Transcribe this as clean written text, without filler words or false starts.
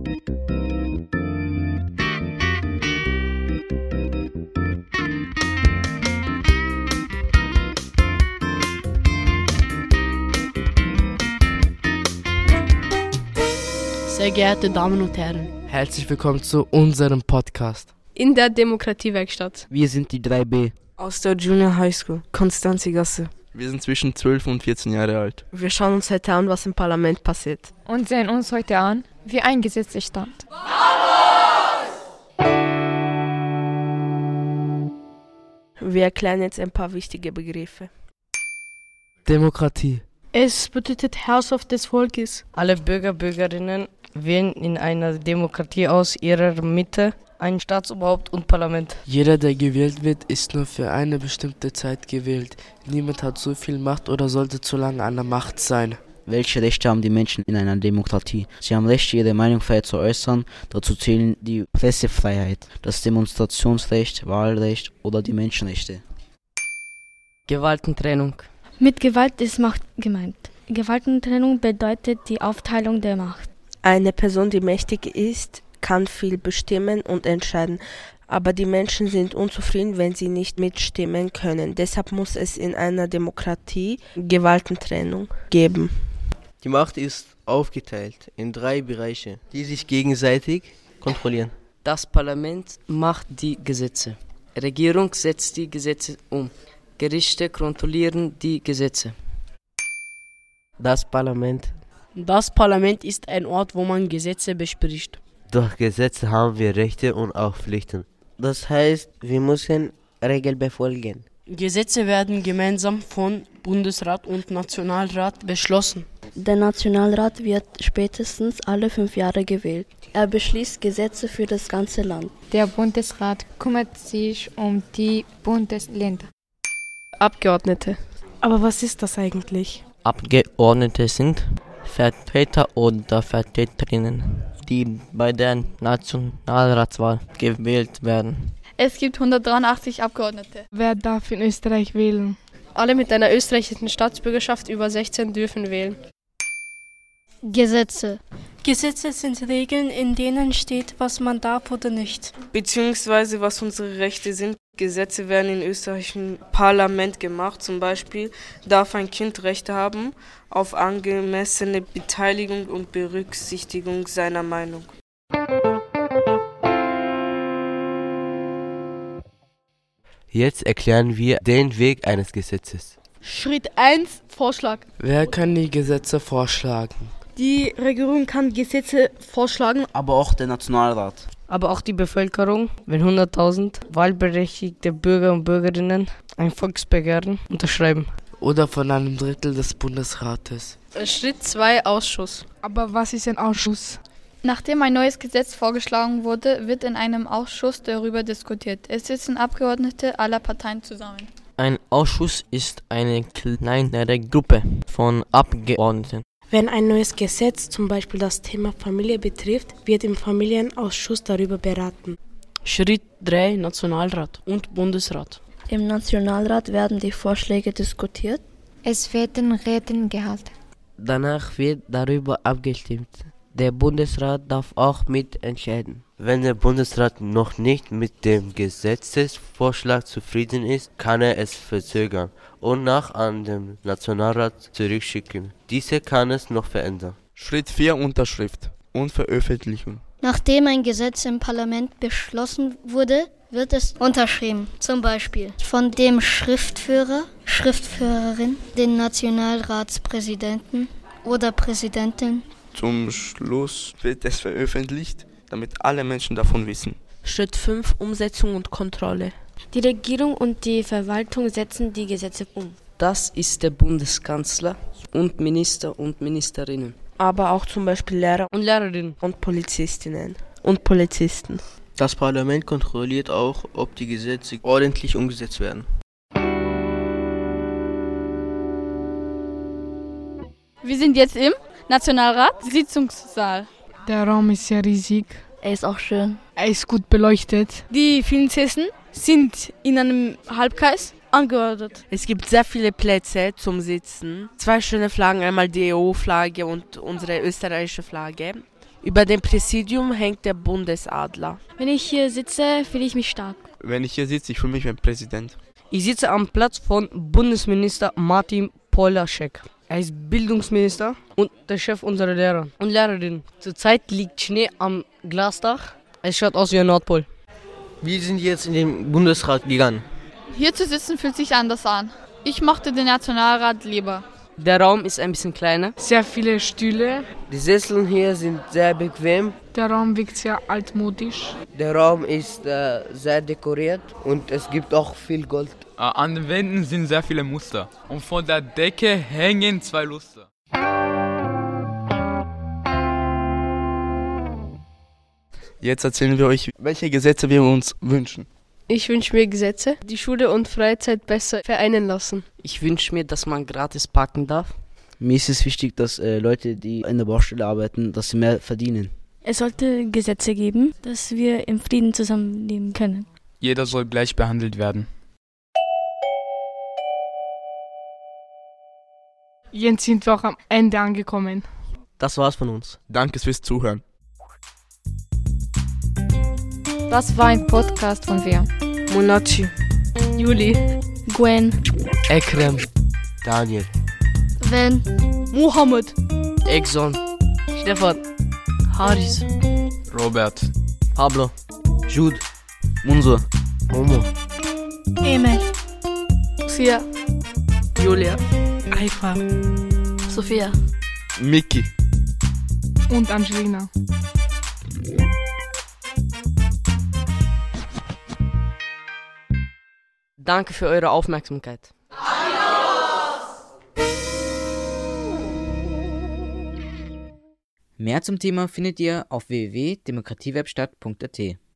Sehr geehrte Damen und Herren, herzlich willkommen zu unserem Podcast. In der Demokratiewerkstatt. Wir sind die 3B. Aus der Junior High School, Konstanzi-Gasse. Wir sind zwischen 12 und 14 Jahre alt. Wir schauen uns heute an, was im Parlament passiert. Und sehen uns heute an, wie ein Gesetz entstand. Wir erklären jetzt ein paar wichtige Begriffe. Demokratie. Es bedeutet Herrschaft des Volkes. Alle Bürger, Bürgerinnen wählen in einer Demokratie aus ihrer Mitte ein Staatsoberhaupt und Parlament. Jeder, der gewählt wird, ist nur für eine bestimmte Zeit gewählt. Niemand hat so viel Macht oder sollte zu lange an der Macht sein. Welche Rechte haben die Menschen in einer Demokratie? Sie haben Recht, ihre Meinung frei zu äußern. Dazu zählen die Pressefreiheit, das Demonstrationsrecht, Wahlrecht oder die Menschenrechte. Gewaltentrennung. Mit Gewalt ist Macht gemeint. Gewaltentrennung bedeutet die Aufteilung der Macht. Eine Person, die mächtig ist, kann viel bestimmen und entscheiden, aber die Menschen sind unzufrieden, wenn sie nicht mitstimmen können. Deshalb muss es in einer Demokratie Gewaltentrennung geben. Die Macht ist aufgeteilt in 3 Bereiche, die sich gegenseitig kontrollieren. Das Parlament macht die Gesetze. Regierung setzt die Gesetze um. Gerichte kontrollieren die Gesetze. Das Parlament. Das Parlament ist ein Ort, wo man Gesetze bespricht. Durch Gesetze haben wir Rechte und auch Pflichten. Das heißt, wir müssen Regeln befolgen. Gesetze werden gemeinsam von Bundesrat und Nationalrat beschlossen. Der Nationalrat wird spätestens alle 5 Jahre gewählt. Er beschließt Gesetze für das ganze Land. Der Bundesrat kümmert sich um die Bundesländer. Abgeordnete. Aber was ist das eigentlich? Abgeordnete sind Vertreter oder Vertreterinnen, die bei der Nationalratswahl gewählt werden. Es gibt 183 Abgeordnete. Wer darf in Österreich wählen? Alle mit einer österreichischen Staatsbürgerschaft über 16 dürfen wählen. Gesetze. Gesetze sind Regeln, in denen steht, was man darf oder nicht. Beziehungsweise was unsere Rechte sind. Gesetze werden im österreichischen Parlament gemacht. Zum Beispiel darf ein Kind Rechte haben auf angemessene Beteiligung und Berücksichtigung seiner Meinung. Jetzt erklären wir den Weg eines Gesetzes. Schritt 1, Vorschlag. Wer kann die Gesetze vorschlagen? Die Regierung kann Gesetze vorschlagen. Aber auch der Nationalrat. Aber auch die Bevölkerung, wenn 100.000 wahlberechtigte Bürger und Bürgerinnen ein Volksbegehren unterschreiben. Oder von einem Drittel des Bundesrates. Schritt 2, Ausschuss. Aber was ist ein Ausschuss? Nachdem ein neues Gesetz vorgeschlagen wurde, wird in einem Ausschuss darüber diskutiert. Es sitzen Abgeordnete aller Parteien zusammen. Ein Ausschuss ist eine kleinere Gruppe von Abgeordneten. Wenn ein neues Gesetz, zum Beispiel das Thema Familie betrifft, wird im Familienausschuss darüber beraten. Schritt 3, Nationalrat und Bundesrat. Im Nationalrat werden die Vorschläge diskutiert. Es werden Reden gehalten. Danach wird darüber abgestimmt. Der Bundesrat darf auch mitentscheiden. Wenn der Bundesrat noch nicht mit dem Gesetzesvorschlag zufrieden ist, kann er es verzögern und an den Nationalrat zurückschicken. Dieser kann es noch verändern. Schritt 4, Unterschrift und Veröffentlichung. Nachdem ein Gesetz im Parlament beschlossen wurde, wird es unterschrieben. Zum Beispiel von dem Schriftführer, Schriftführerin, den Nationalratspräsidenten oder Präsidentin. Zum Schluss wird es veröffentlicht, damit alle Menschen davon wissen. Schritt 5, Umsetzung und Kontrolle. Die Regierung und die Verwaltung setzen die Gesetze um. Das ist der Bundeskanzler und Minister und Ministerinnen. Aber auch zum Beispiel Lehrer Und Lehrerinnen. und Polizistinnen und Polizisten. Das Parlament kontrolliert auch, ob die Gesetze ordentlich umgesetzt werden. Wir sind jetzt im Nationalrat Sitzungssaal. Der Raum ist sehr riesig. Er ist auch schön. Er ist gut beleuchtet. Die vielen Sitzen sind in einem Halbkreis angeordnet. Es gibt sehr viele Plätze zum Sitzen. 2 schöne Flaggen, einmal die EU-Flagge und unsere österreichische Flagge. Über dem Präsidium hängt der Bundesadler. Wenn ich hier sitze, fühle ich mich stark. Wenn ich hier sitze, ich fühle mich wie ein Präsident. Ich sitze am Platz von Bundesminister Martin Polaschek. Er ist Bildungsminister und der Chef unserer Lehrer und Lehrerinnen. Zurzeit liegt Schnee am Glasdach. Es schaut aus wie ein Nordpol. Wir sind jetzt in den Bundesrat gegangen. Hier zu sitzen fühlt sich anders an. Ich mochte den Nationalrat lieber. Der Raum ist ein bisschen kleiner. Sehr viele Stühle. Die Sessel hier sind sehr bequem. Der Raum wirkt sehr altmodisch. Der Raum ist sehr dekoriert und es gibt auch viel Gold. An den Wänden sind sehr viele Muster und von der Decke hängen 2 Luster. Jetzt erzählen wir euch, welche Gesetze wir uns wünschen. Ich wünsche mir Gesetze, die Schule und Freizeit besser vereinen lassen. Ich wünsche mir, dass man gratis parken darf. Mir ist es wichtig, dass Leute, die in der Baustelle arbeiten, dass sie mehr verdienen. Es sollte Gesetze geben, dass wir im Frieden zusammenleben können. Jeder soll gleich behandelt werden. Jetzt sind wir auch am Ende angekommen. Das war's von uns. Danke fürs Zuhören. Das war ein Podcast von wer? Monachi, Juli, Gwen, Ekrem, Daniel, Wenn, Mohammed, Exxon, Stefan, Haris, Robert, Pablo, Jude, Munso, Momo, Emel, Sia, Julia, Aifa, Sophia Miki. Und Angelina. Danke für eure Aufmerksamkeit. Mehr zum Thema findet ihr auf www.demokratiewebstadt.at.